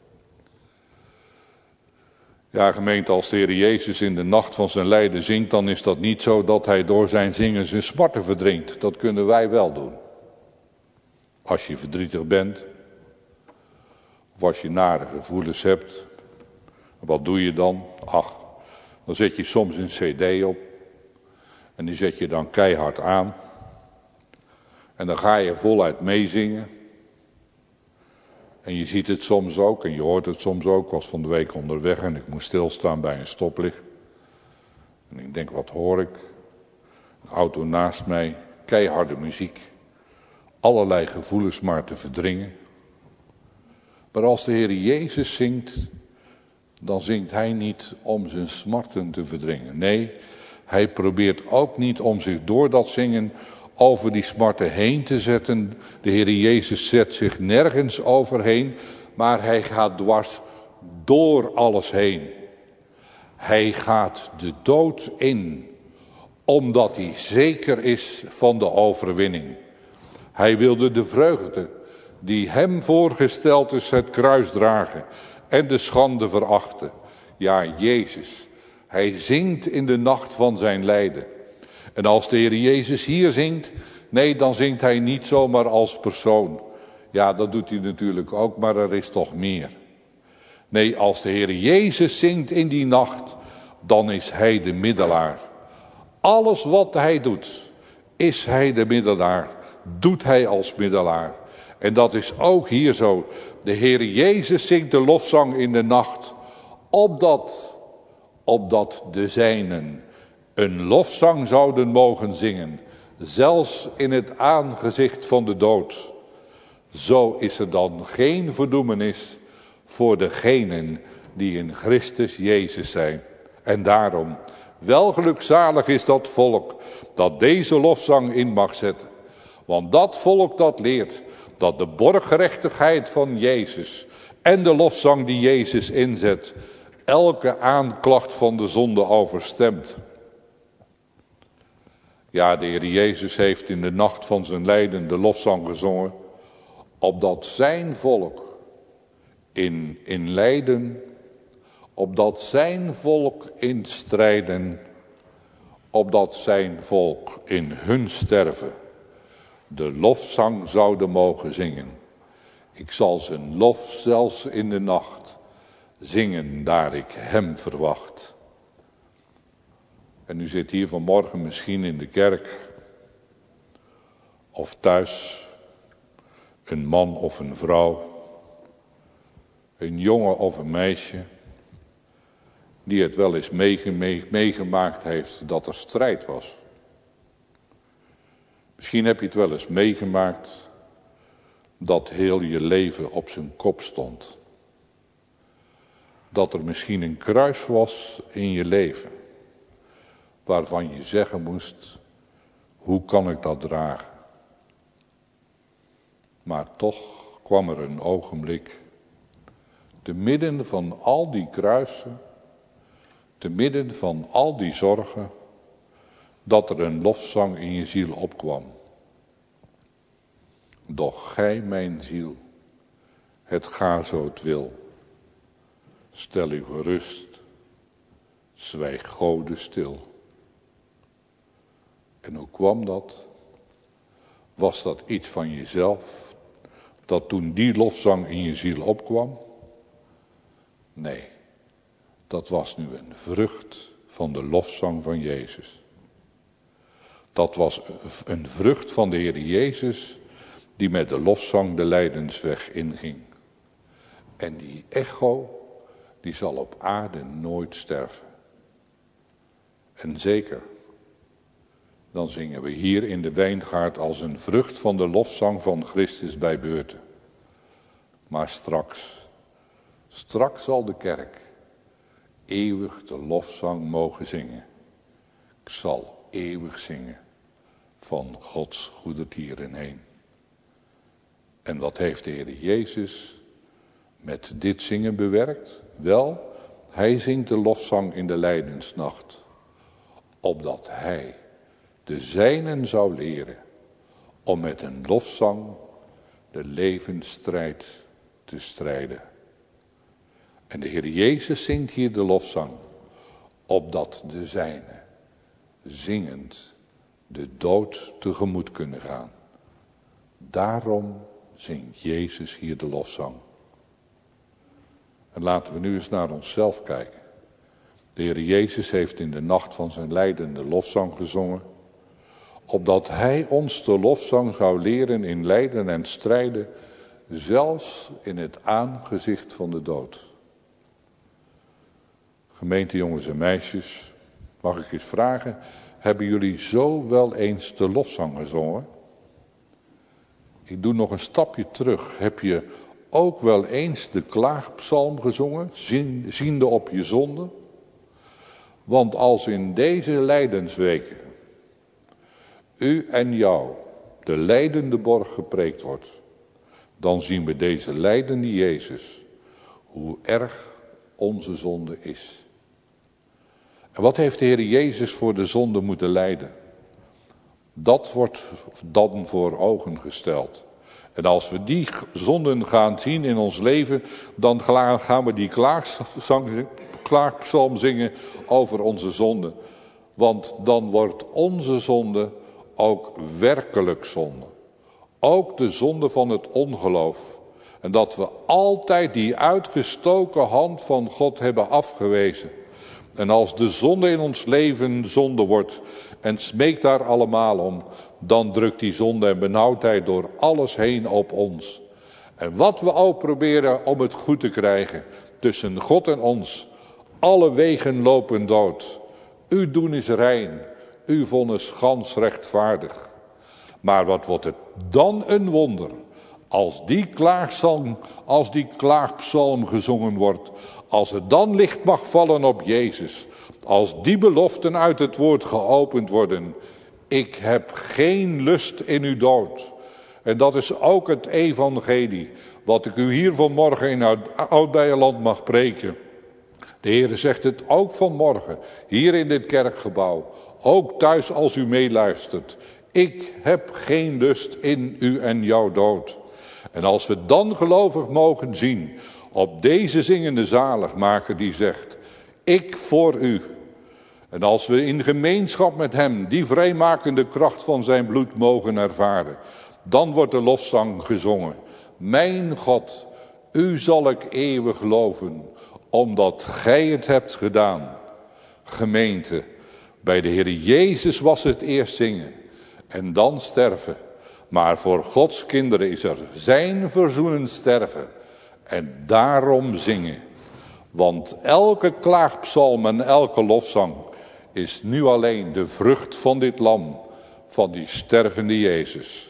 Ja, gemeente, als de Heer Jezus in de nacht van zijn lijden zingt, dan is dat niet zo dat hij door zijn zingen zijn smarten verdrinkt. Dat kunnen wij wel doen. Als je verdrietig bent, of als je nare gevoelens hebt, wat doe je dan? Ach, dan zet je soms een cd op. En die zet je dan keihard aan. En dan ga je voluit meezingen. En je ziet het soms ook en je hoort het soms ook. Ik was van de week onderweg en ik moest stilstaan bij een stoplicht. En ik denk, wat hoor ik? Een auto naast mij, keiharde muziek. Allerlei gevoelens maar te verdringen. Maar als de Heer Jezus zingt, dan zingt hij niet om zijn smarten te verdringen. Nee, hij probeert ook niet om zich door dat zingen over die smarten heen te zetten. De Heer Jezus zet zich nergens overheen, maar hij gaat dwars door alles heen. Hij gaat de dood in, omdat hij zeker is van de overwinning. Hij wilde de vreugde die hem voorgesteld is, het kruis dragen en de schande verachten. Ja, Jezus, hij zingt in de nacht van zijn lijden. En als de Heer Jezus hier zingt, nee, dan zingt hij niet zomaar als persoon. Ja, dat doet hij natuurlijk ook, maar er is toch meer. Nee, als de Heer Jezus zingt in die nacht, dan is hij de middelaar. Alles wat hij doet, is hij de middelaar. Doet hij als middelaar. En dat is ook hier zo. De Heer Jezus zingt de lofzang in de nacht, opdat de zijnen een lofzang zouden mogen zingen, zelfs in het aangezicht van de dood. Zo is er dan geen verdoemenis voor degenen die in Christus Jezus zijn. En daarom, welgelukzalig is dat volk dat deze lofzang in mag zetten. Want dat volk dat leert dat de borggerechtigheid van Jezus en de lofzang die Jezus inzet, elke aanklacht van de zonde overstemt. Ja, de Heer Jezus heeft in de nacht van zijn lijden de lofzang gezongen, opdat zijn volk in lijden, opdat zijn volk in strijden, opdat zijn volk in hun sterven de lofzang zouden mogen zingen. Ik zal zijn lof zelfs in de nacht zingen, daar ik hem verwacht. En u zit hier vanmorgen misschien in de kerk of thuis, een man of een vrouw, een jongen of een meisje, die het wel eens meegemaakt heeft dat er strijd was. Misschien heb je het wel eens meegemaakt dat heel je leven op zijn kop stond. Dat er misschien een kruis was in je leven, waarvan je zeggen moest, hoe kan ik dat dragen? Maar toch kwam er een ogenblik, te midden van al die kruisen, te midden van al die zorgen, dat er een lofzang in je ziel opkwam. Doch gij, mijn ziel, het ga zo het wil. Stel u gerust, zwijg Gode stil. En hoe kwam dat? Was dat iets van jezelf, dat toen die lofzang in je ziel opkwam? Nee, dat was nu een vrucht van de lofzang van Jezus. Dat was een vrucht van de Heer Jezus, die met de lofzang de lijdensweg inging. En die echo, die zal op aarde nooit sterven. En zeker, dan zingen we hier in de wijngaard als een vrucht van de lofzang van Christus bij beurten. Maar straks zal de kerk eeuwig de lofzang mogen zingen. Ik zal eeuwig zingen van Gods goedertieren heen. En wat heeft de Heer Jezus met dit zingen bewerkt? Wel, hij zingt de lofzang in de lijdensnacht, opdat hij de zijnen zou leren om met een lofzang de levensstrijd te strijden. En de Heer Jezus zingt hier de lofzang, opdat de zijnen zingend de dood tegemoet kunnen gaan. Daarom zingt Jezus hier de lofzang. En laten we nu eens naar onszelf kijken. De Heer Jezus heeft in de nacht van zijn lijden de lofzang gezongen, opdat hij ons de lofzang zou leren in lijden en strijden, zelfs in het aangezicht van de dood. Gemeente jongens en meisjes, mag ik eens vragen, hebben jullie zo wel eens de lofzang gezongen? Ik doe nog een stapje terug. Heb je ook wel eens de klaagpsalm gezongen, ziende op je zonde? Want als in deze lijdensweken u en jou de lijdende borg gepreekt wordt, dan zien we deze lijdende Jezus, hoe erg onze zonde is. En wat heeft de Heer Jezus voor de zonde moeten lijden? Dat wordt dan voor ogen gesteld. En als we die zonden gaan zien in ons leven, dan gaan we die klaagpsalm zingen over onze zonde. Want dan wordt onze zonde ook werkelijk zonde. Ook de zonde van het ongeloof. En dat we altijd die uitgestoken hand van God hebben afgewezen. En als de zonde in ons leven zonde wordt en smeekt daar allemaal om, dan drukt die zonde en benauwdheid door alles heen op ons. En wat we ook proberen om het goed te krijgen, tussen God en ons, alle wegen lopen dood. Uw doen is rein, uw vonnis gans rechtvaardig. Maar wat wordt het dan een wonder, als die klaagpsalm gezongen wordt, als er dan licht mag vallen op Jezus, als die beloften uit het woord geopend worden. Ik heb geen lust in uw dood. En dat is ook het evangelie, wat ik u hier vanmorgen in Oud-Beierland mag preken. De Heer zegt het ook vanmorgen, hier in dit kerkgebouw, ook thuis als u meeluistert. Ik heb geen lust in u en jouw dood. En als we dan gelovig mogen zien op deze zingende zaligmaker die zegt, ik voor u. En als we in gemeenschap met hem die vrijmakende kracht van zijn bloed mogen ervaren, dan wordt de lofzang gezongen. Mijn God, u zal ik eeuwig loven, omdat gij het hebt gedaan. Gemeente, bij de Heer Jezus was het eerst zingen en dan sterven. Maar voor Gods kinderen is er zijn verzoenend sterven en daarom zingen. Want elke klaagpsalm en elke lofzang is nu alleen de vrucht van dit lam, van die stervende Jezus.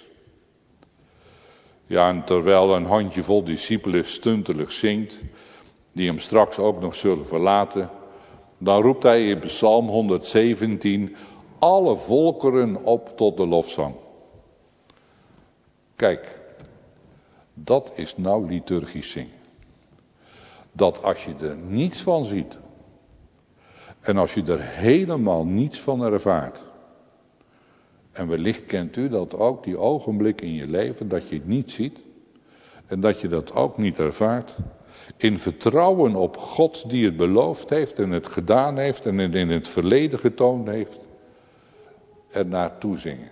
Ja, en terwijl een handjevol discipelen stuntelig zingt, die hem straks ook nog zullen verlaten, dan roept hij in Psalm 117 alle volkeren op tot de lofzang. Kijk, dat is nou liturgisch zingen. Dat als je er niets van ziet en als je er helemaal niets van ervaart, en wellicht kent u dat ook, die ogenblik in je leven dat je het niet ziet en dat je dat ook niet ervaart, in vertrouwen op God die het beloofd heeft en het gedaan heeft en het in het verleden getoond heeft, er naartoe zingen.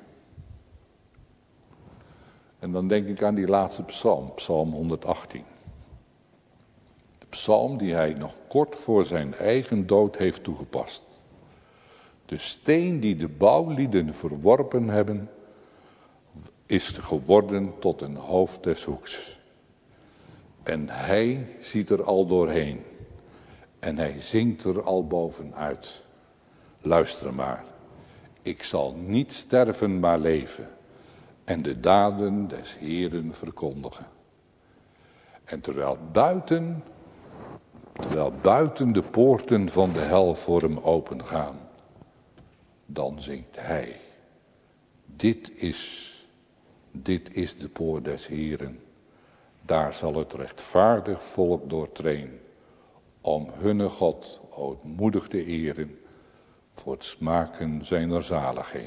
En dan denk ik aan die laatste psalm, Psalm 118. De psalm die hij nog kort voor zijn eigen dood heeft toegepast. De steen die de bouwlieden verworpen hebben, is geworden tot een hoofd des hoeks. En hij ziet er al doorheen. En hij zingt er al bovenuit. Luister maar, ik zal niet sterven maar leven en de daden des Heeren verkondigen. En terwijl buiten de poorten van de hel voor hem opengaan, dan zingt hij, dit is de poort des Heeren, daar zal het rechtvaardig volk doortreen, om hunne God ootmoedig te eren, voor het smaken zijner zaligheid.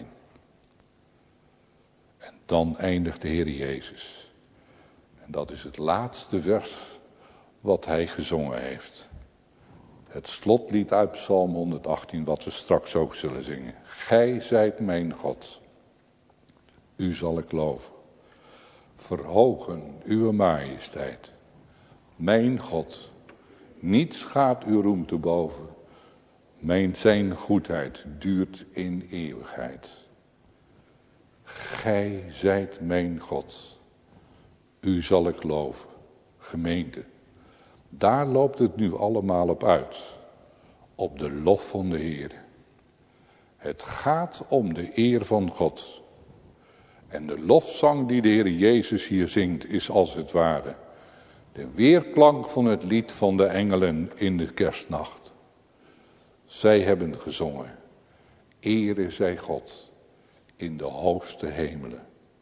En dan eindigt de Heer Jezus. En dat is het laatste vers wat hij gezongen heeft. Het slotlied uit Psalm 118, wat we straks ook zullen zingen. Gij zijt mijn God, u zal ik loven. Verhogen uw majesteit. Mijn God, niets gaat uw roem te boven. Zijn goedheid duurt in eeuwigheid. Gij zijt mijn God, u zal ik loven. Gemeente, daar loopt het nu allemaal op uit. Op de lof van de Heer. Het gaat om de eer van God. En de lofzang die de Heer Jezus hier zingt is als het ware de weerklank van het lied van de engelen in de kerstnacht. Zij hebben gezongen, ere zij God in de hoogste hemelen.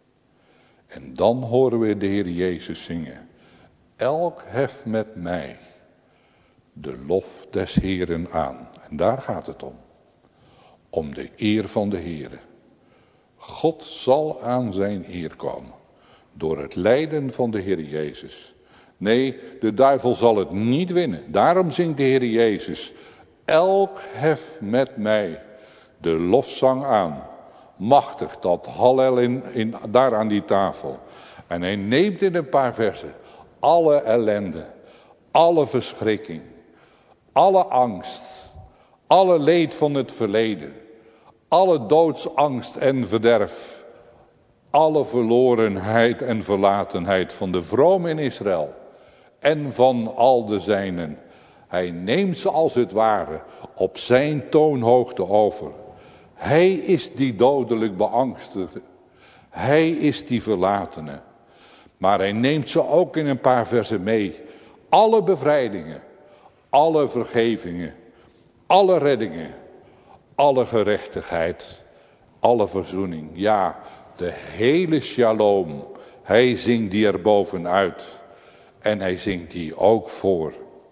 En dan horen we de Heer Jezus zingen, elk heft met mij de lof des Heeren aan. En daar gaat het om de eer van de Heere. God zal aan zijn eer komen, door het lijden van de Heer Jezus. Nee, de duivel zal het niet winnen. Daarom zingt de Heer Jezus, elk heft met mij de lofzang aan. Machtig dat Hallel daar aan die tafel. En hij neemt in een paar versen alle ellende, alle verschrikking, alle angst, alle leed van het verleden, alle doodsangst en verderf, alle verlorenheid en verlatenheid van de vroom in Israël en van al de zijnen. Hij neemt ze als het ware op zijn toonhoogte over. Hij is die dodelijk beangstigde. Hij is die verlatene. Maar hij neemt ze ook in een paar versen mee. Alle bevrijdingen, alle vergevingen, alle reddingen, alle gerechtigheid, alle verzoening. Ja, de hele shalom. Hij zingt die er bovenuit. En hij zingt die ook voor.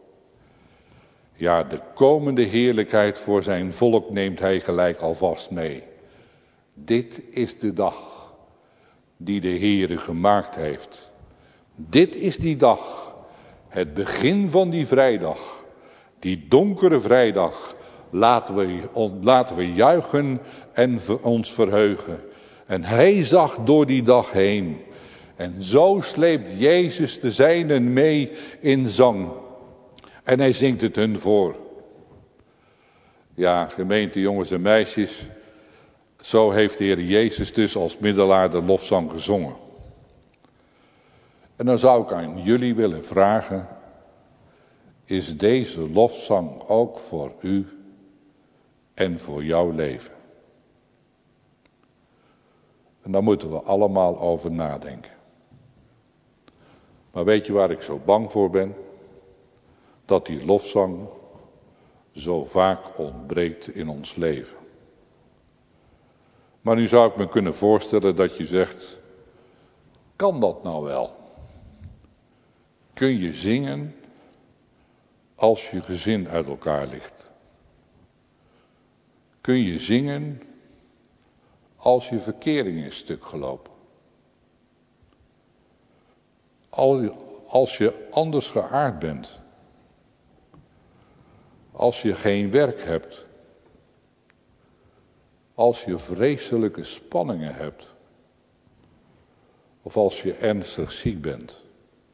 Ja, de komende heerlijkheid voor zijn volk neemt hij gelijk alvast mee. Dit is de dag die de Heere gemaakt heeft. Dit is die dag, het begin van die vrijdag. Die donkere vrijdag, laten we juichen en ons verheugen. En hij zag door die dag heen. En zo sleept Jezus de zijnen mee in zang. En hij zingt het hun voor. Ja, gemeente jongens en meisjes. Zo heeft de Heer Jezus dus als middelaar de lofzang gezongen. En dan zou ik aan jullie willen vragen. Is deze lofzang ook voor u en voor jouw leven? En daar moeten we allemaal over nadenken. Maar weet je waar ik zo bang voor ben? Dat die lofzang zo vaak ontbreekt in ons leven. Maar nu zou ik me kunnen voorstellen dat je zegt, kan dat nou wel? Kun je zingen als je gezin uit elkaar ligt? Kun je zingen als je verkering is stuk gelopen? Als je anders geaard bent? Als je geen werk hebt? Als je vreselijke spanningen hebt? Of als je ernstig ziek bent?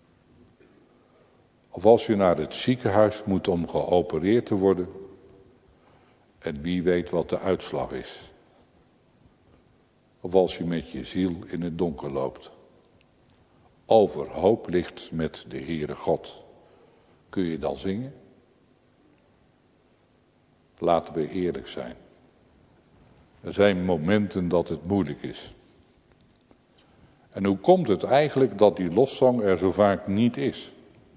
Of als je naar het ziekenhuis moet om geopereerd te worden? En wie weet wat de uitslag is? Of als je met je ziel in het donker loopt? Overhoop ligt met de Heere God. Kun je dan zingen? Laten we eerlijk zijn. Er zijn momenten dat het moeilijk is. En hoe komt het eigenlijk dat die lofzang er zo vaak niet is?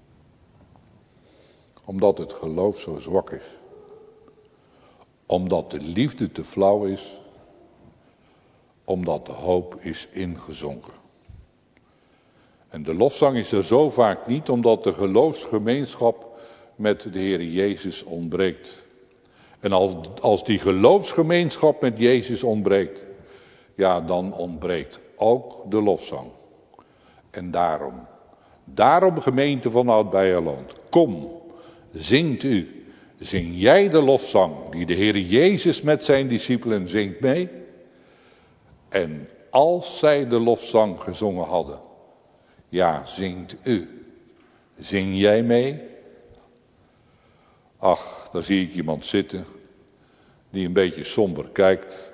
Omdat het geloof zo zwak is. Omdat de liefde te flauw is. Omdat de hoop is ingezonken. En de lofzang is er zo vaak niet omdat de geloofsgemeenschap met de Heer Jezus ontbreekt. En als die geloofsgemeenschap met Jezus ontbreekt, ja, dan ontbreekt ook de lofzang. En daarom gemeente van Oud-Beierland, kom, zingt u, zing jij de lofzang die de Heer Jezus met zijn discipelen zingt mee. En als zij de lofzang gezongen hadden, ja, zingt u, zing jij mee? Ach, daar zie ik iemand zitten die een beetje somber kijkt.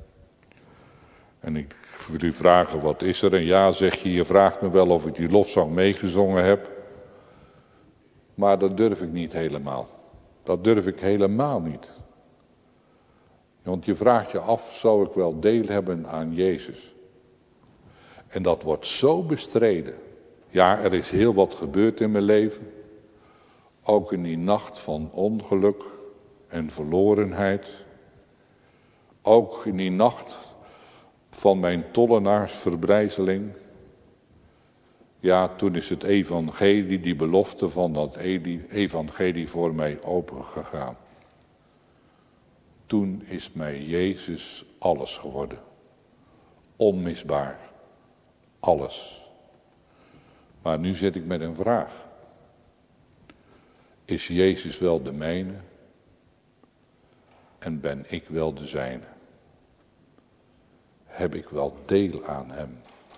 En ik wil u vragen, wat is er? En ja, zeg je vraagt me wel of ik die lofzang meegezongen heb. Maar dat durf ik niet helemaal. Dat durf ik helemaal niet. Want je vraagt je af, zou ik wel deel hebben aan Jezus? En dat wordt zo bestreden. Ja, er is heel wat gebeurd in mijn leven. Ook in die nacht van ongeluk en verlorenheid. Ook in die nacht van mijn tollenaarsverbrijzeling. Ja, toen is het evangelie, die belofte van dat evangelie voor mij opengegaan. Toen is mij Jezus alles geworden. Onmisbaar. Alles. Maar nu zit ik met een vraag. Is Jezus wel de mijne? En ben ik wel de zijne? Heb ik wel deel aan hem?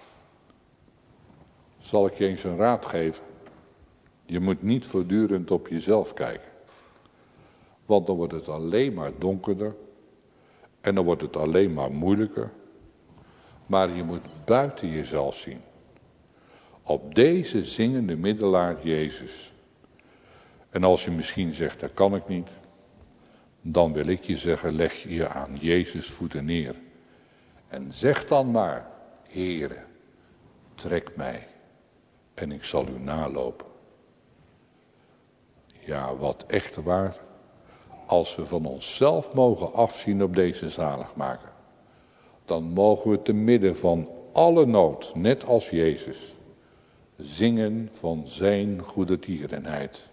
Zal ik je eens een raad geven? Je moet niet voortdurend op jezelf kijken. Want dan wordt het alleen maar donkerder. En dan wordt het alleen maar moeilijker. Maar je moet buiten jezelf zien. Op deze zingende middelaar Jezus. En als je misschien zegt, dat kan ik niet. Dan wil ik je zeggen, leg je aan Jezus voeten neer. En zeg dan maar, Heere, trek mij. En ik zal u nalopen. Ja, wat echt waar. Als we van onszelf mogen afzien op deze zaligmaker. Dan mogen we te midden van alle nood, net als Jezus, zingen van zijn goedertierenheid.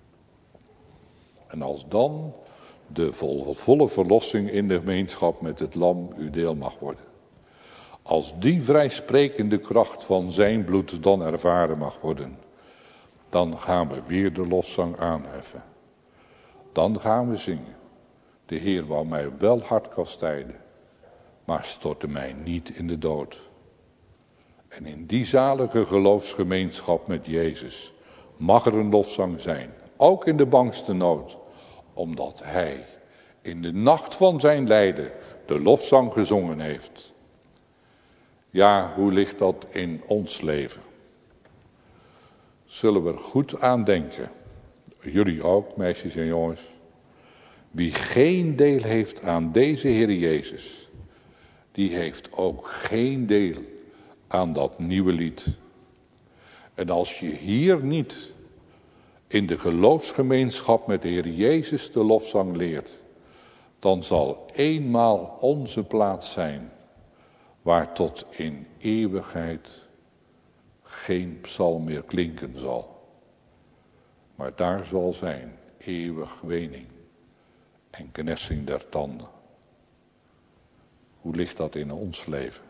En als dan de volle verlossing in de gemeenschap met het lam uw deel mag worden. Als die vrijsprekende kracht van zijn bloed dan ervaren mag worden. Dan gaan we weer de lofzang aanheffen. Dan gaan we zingen. De Heer wou mij wel hard kastijden. Maar stortte mij niet in de dood. En in die zalige geloofsgemeenschap met Jezus mag er een lofzang zijn. Ook in de bangste nood. Omdat hij in de nacht van zijn lijden de lofzang gezongen heeft. Ja, hoe ligt dat in ons leven? Zullen we er goed aan denken. Jullie ook, meisjes en jongens. Wie geen deel heeft aan deze Heer Jezus. Die heeft ook geen deel aan dat nieuwe lied. En als je hier niet in de geloofsgemeenschap met de Heer Jezus de lofzang leert. Dan zal eenmaal onze plaats zijn. Waar tot in eeuwigheid geen psalm meer klinken zal. Maar daar zal zijn eeuwig wening en knessing der tanden. Hoe ligt dat in ons leven?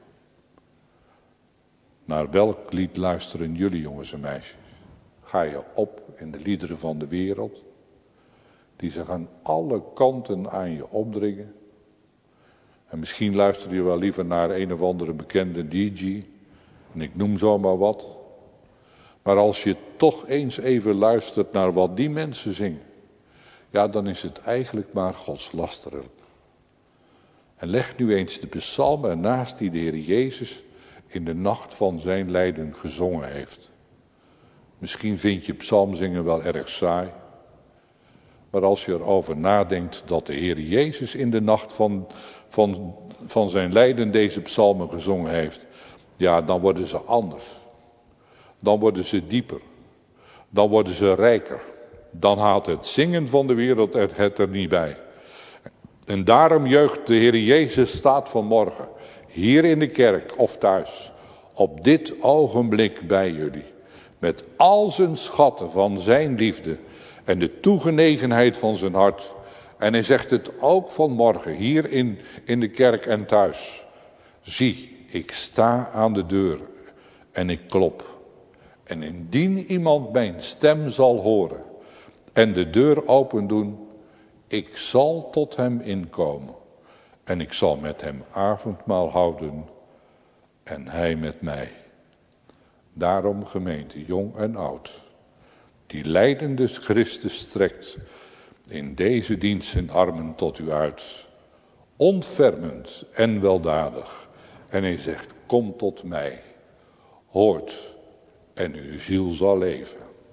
Naar welk lied luisteren jullie, jongens en meisjes? Ga je op in de liederen van de wereld? Die zich aan alle kanten aan je opdringen. En misschien luister je wel liever naar een of andere bekende DJ. En ik noem zomaar wat. Maar als je toch eens even luistert naar wat die mensen zingen. Ja, dan is het eigenlijk maar godslasterlijk. En leg nu eens de psalmen ernaast die de Heer Jezus in de nacht van zijn lijden gezongen heeft. Misschien vind je psalmzingen wel erg saai. Maar als je erover nadenkt dat de Heer Jezus in de nacht van zijn lijden deze psalmen gezongen heeft, ja, dan worden ze anders. Dan worden ze dieper. Dan worden ze rijker. Dan haalt het zingen van de wereld het er niet bij. En daarom juicht de Heer Jezus staat vanmorgen, hier in de kerk of thuis, op dit ogenblik bij jullie. Met al zijn schatten van zijn liefde en de toegenegenheid van zijn hart. En hij zegt het ook vanmorgen, hier in de kerk en thuis. Zie, ik sta aan de deur en ik klop. En indien iemand mijn stem zal horen en de deur open doen, ik zal tot hem inkomen en ik zal met hem avondmaal houden en hij met mij. Daarom gemeente, jong en oud, die lijdende Christus strekt in deze dienst zijn armen tot u uit, ontfermend en weldadig. En hij zegt, kom tot mij, hoort en uw ziel zal leven.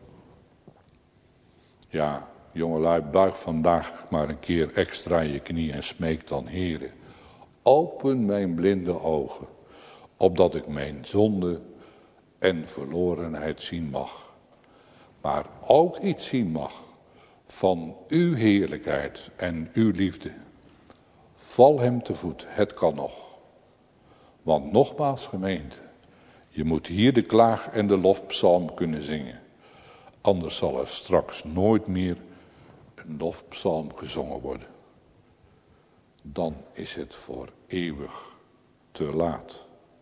Ja, jongelui, buig vandaag maar een keer extra je knie en smeek dan, Heere, open mijn blinde ogen, opdat ik mijn zonde en verlorenheid zien mag. Maar ook iets zien mag van uw heerlijkheid en uw liefde. Val hem te voet, het kan nog. Want nogmaals gemeente, je moet hier de klaag en de lofpsalm kunnen zingen. Anders zal er straks nooit meer een lofpsalm gezongen worden. Dan is het voor eeuwig te laat.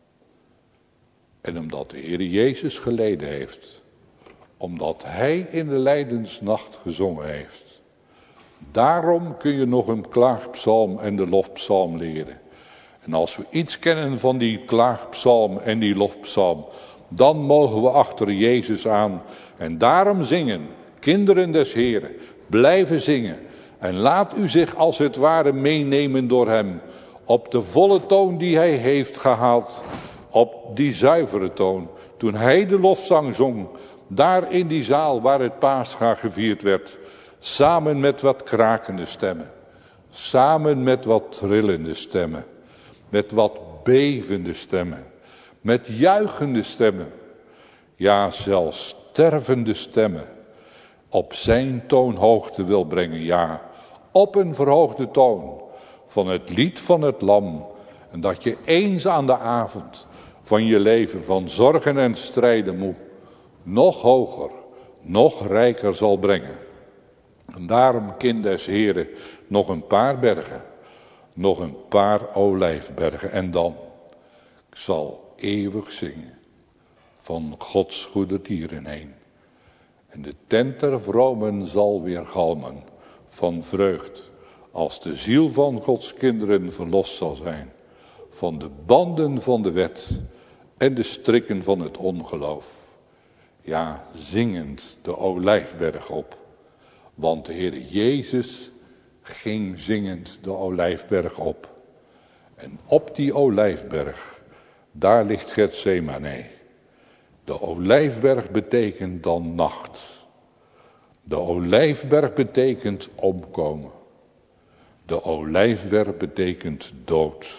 En omdat de Heer Jezus geleden heeft, omdat hij in de lijdensnacht gezongen heeft, daarom kun je nog een klaagpsalm en de lofpsalm leren. En als we iets kennen van die klaagpsalm en die lofpsalm, dan mogen we achter Jezus aan. En daarom zingen, kinderen des Heren, blijven zingen. En laat u zich als het ware meenemen door hem. Op de volle toon die hij heeft gehaald. Op die zuivere toon. Toen hij de lofzang zong, daar in die zaal waar het Pascha gevierd werd. Samen met wat krakende stemmen. Samen met wat trillende stemmen. Met wat bevende stemmen. Met juichende stemmen. Ja, zelfs stervende stemmen. Op zijn toonhoogte wil brengen. Ja, op een verhoogde toon. Van het lied van het lam. En dat je eens aan de avond van je leven van zorgen en strijden moe. Nog hoger, nog rijker zal brengen. En daarom, kind des Heren, nog een paar bergen. Nog een paar olijfbergen. En dan, ik zal eeuwig zingen van Gods goedertieren heen. En de tent der vromen zal weer galmen van vreugd, als de ziel van Gods kinderen verlost zal zijn. Van de banden van de wet en de strikken van het ongeloof. Ja, zingend de olijfberg op. Want de Heer Jezus ging zingend de olijfberg op. En op die olijfberg, daar ligt Getsemane. De olijfberg betekent dan nacht. De olijfberg betekent omkomen. De olijfberg betekent dood.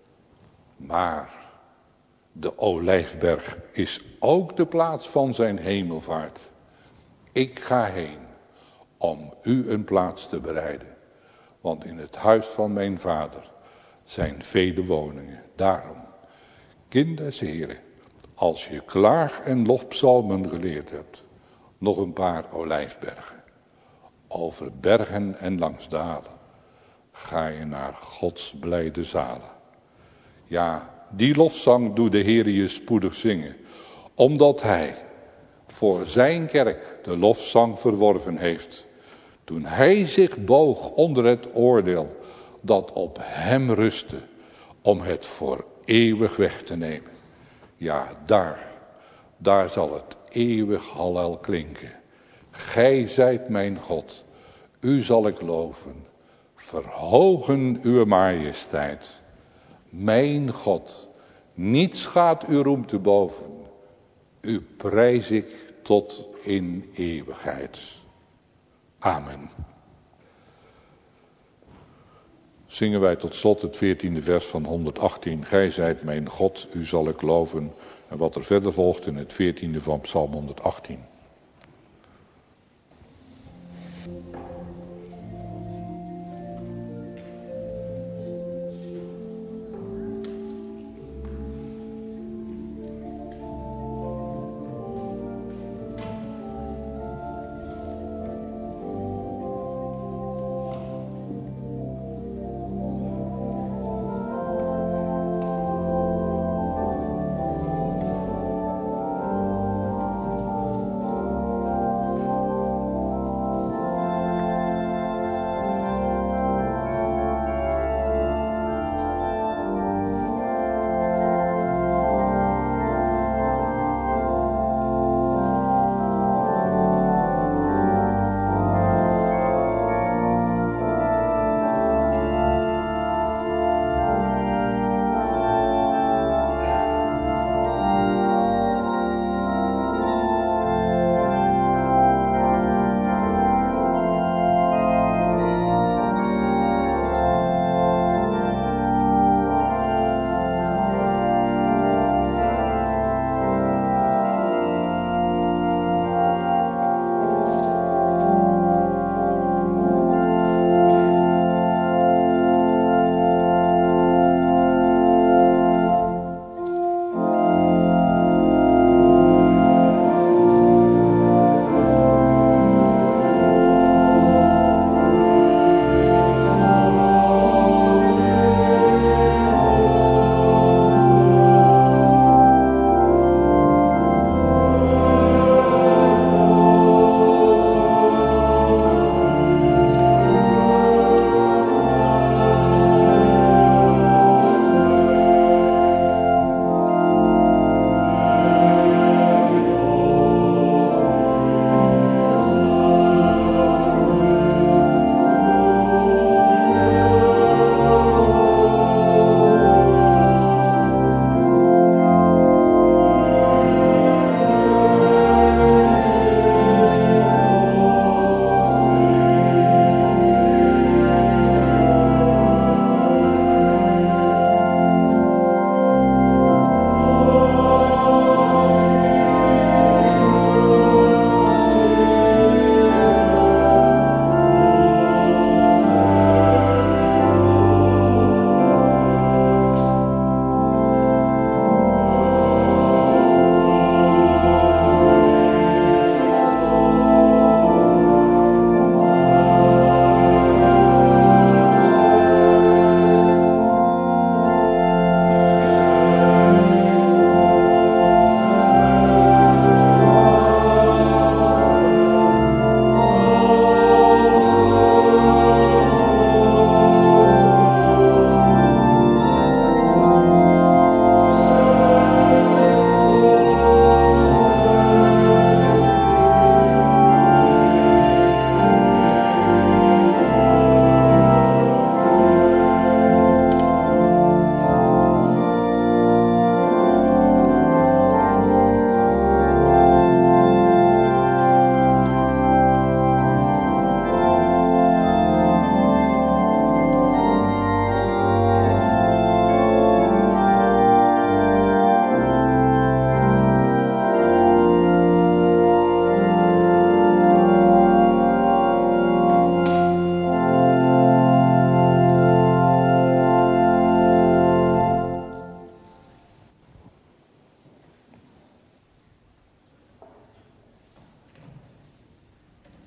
Maar de olijfberg is ook de plaats van zijn hemelvaart. Ik ga heen om u een plaats te bereiden. Want in het huis van mijn vader zijn vele woningen. Daarom, kind des Heren, als je klaag- en lofpsalmen geleerd hebt, nog een paar olijfbergen. Over bergen en langs dalen ga je naar Gods blijde zalen. Ja, die lofzang doet de Heer je spoedig zingen, omdat hij voor zijn kerk de lofzang verworven heeft. Toen hij zich boog onder het oordeel dat op hem rustte, om het voor eeuwig weg te nemen. Ja, daar zal het eeuwig hallel klinken. Gij zijt mijn God, u zal ik loven, verhogen uw majesteit. Mijn God, niets gaat uw roem te boven, u prijs ik tot in eeuwigheid. Amen. zingen wij tot slot het 14e vers van 118. Gij zijt mijn God, u zal ik loven. En wat er verder volgt in het 14e van Psalm 118.